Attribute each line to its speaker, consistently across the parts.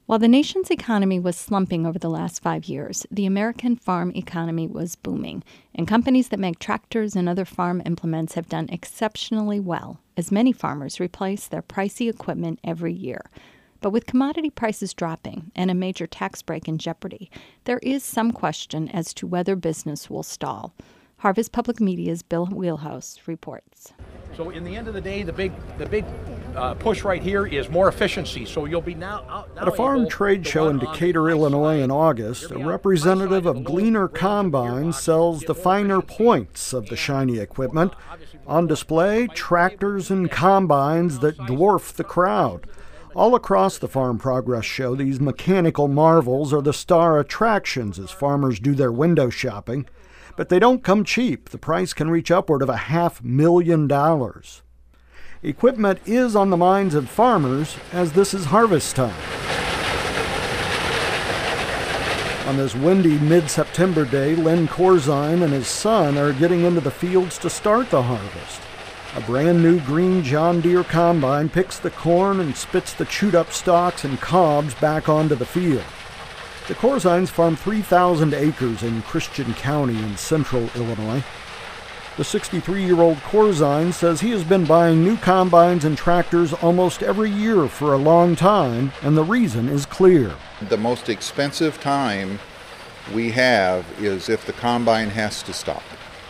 Speaker 1: While the nation's economy was slumping over the last 5 years, the American farm economy was booming, and companies that make tractors and other farm implements have done exceptionally well, as many farmers replace their pricey equipment every year. But with commodity prices dropping and a major tax break in jeopardy, there is some question as to whether business will stall. Harvest Public Media's Bill Wheelhouse reports.
Speaker 2: So in the end of the day, the big push right here is more efficiency. So you'll be now
Speaker 3: at a farm trade show in Decatur, Illinois in August, a representative of Gleaner Combine sells the finer points of the shiny equipment. On display, tractors and combines that dwarf the crowd. All across the Farm Progress Show, these mechanical marvels are the star attractions as farmers do their window shopping. But they don't come cheap. The price can reach upward of $500,000. Equipment is on the minds of farmers as this is harvest time. On this windy mid-September day, Len Corzine and his son are getting into the fields to start the harvest. A brand new green John Deere combine picks the corn and spits the chewed-up stalks and cobs back onto the field. The Corzines farm 3,000 acres in Christian County in central Illinois. The 63-year-old Corzine says he has been buying new combines and tractors almost every year for a long time, and the reason is clear.
Speaker 4: The most expensive time we have is if the combine has to stop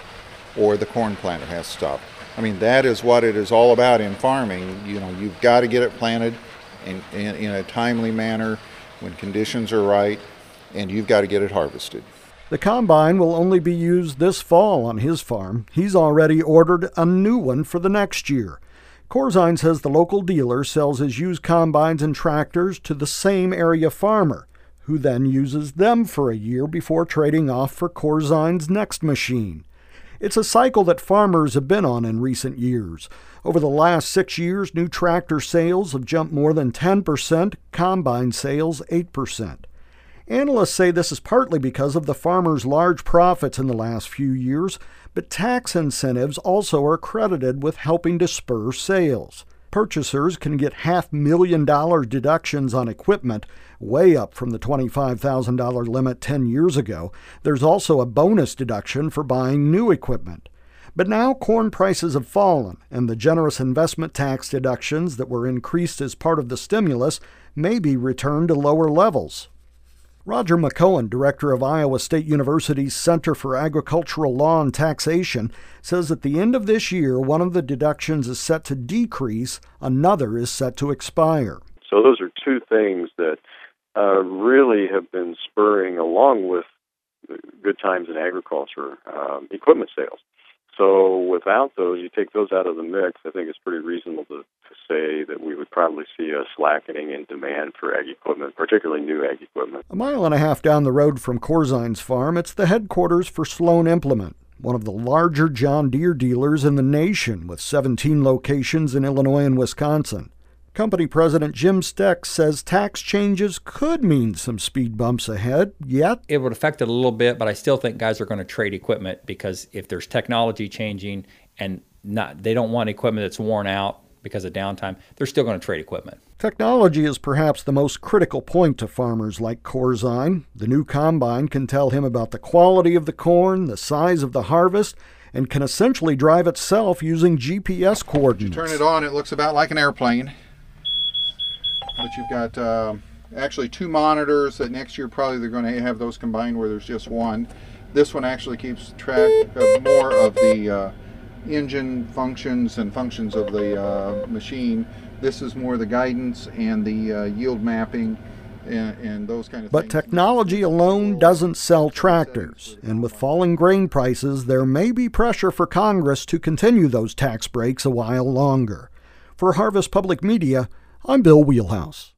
Speaker 4: or the corn planter has to stop. I mean, that is what it is all about in farming. You know, you've got to get it planted in a timely manner when conditions are right, and you've got to get it harvested.
Speaker 3: The combine will only be used this fall on his farm. He's already ordered a new one for the next year. Corzine says the local dealer sells his used combines and tractors to the same area farmer, who then uses them for a year before trading off for Corzine's next machine. It's a cycle that farmers have been on in recent years. Over the last 6 years, new tractor sales have jumped more than 10%, combine sales 8%. Analysts say this is partly because of the farmers' large profits in the last few years, but tax incentives also are credited with helping to spur sales. Purchasers can get $500,000 deductions on equipment, way up from the $25,000 limit 10 years ago. There's also a bonus deduction for buying new equipment. But now corn prices have fallen, and the generous investment tax deductions that were increased as part of the stimulus may be returned to lower levels. Roger McCohen, director of Iowa State University's Center for Agricultural Law and Taxation, says at the end of this year, one of the deductions is set to decrease, another is set to expire.
Speaker 5: So those are two things that really have been spurring, along with good times in agriculture, equipment sales. So without those, you take those out of the mix, I think it's pretty reasonable to say that we would probably see a slackening in demand for ag equipment, particularly new ag equipment.
Speaker 3: A mile and a half down the road from Corzine's farm, it's the headquarters for Sloan Implement, one of the larger John Deere dealers in the nation with 17 locations in Illinois and Wisconsin. Company President Jim Steck says tax changes could mean some speed bumps ahead, yet
Speaker 6: it would affect it a little bit, but I still think guys are going to trade equipment because if there's technology changing and they don't want equipment that's worn out because of downtime, they're still going to trade equipment.
Speaker 3: Technology is perhaps the most critical point to farmers like Corzine. The new combine can tell him about the quality of the corn, the size of the harvest, and can essentially drive itself using GPS coordinates.
Speaker 4: You turn it on, it looks about like an airplane. But you've got actually two monitors that next year probably they're going to have those combined where there's just one. This one actually keeps track of more of the engine functions and functions of the machine. This is more the guidance and the yield mapping and those kind of things.
Speaker 3: But technology alone doesn't sell tractors, and with falling grain prices, there may be pressure for Congress to continue those tax breaks a while longer. For Harvest Public Media, I'm Bill Wheelhouse.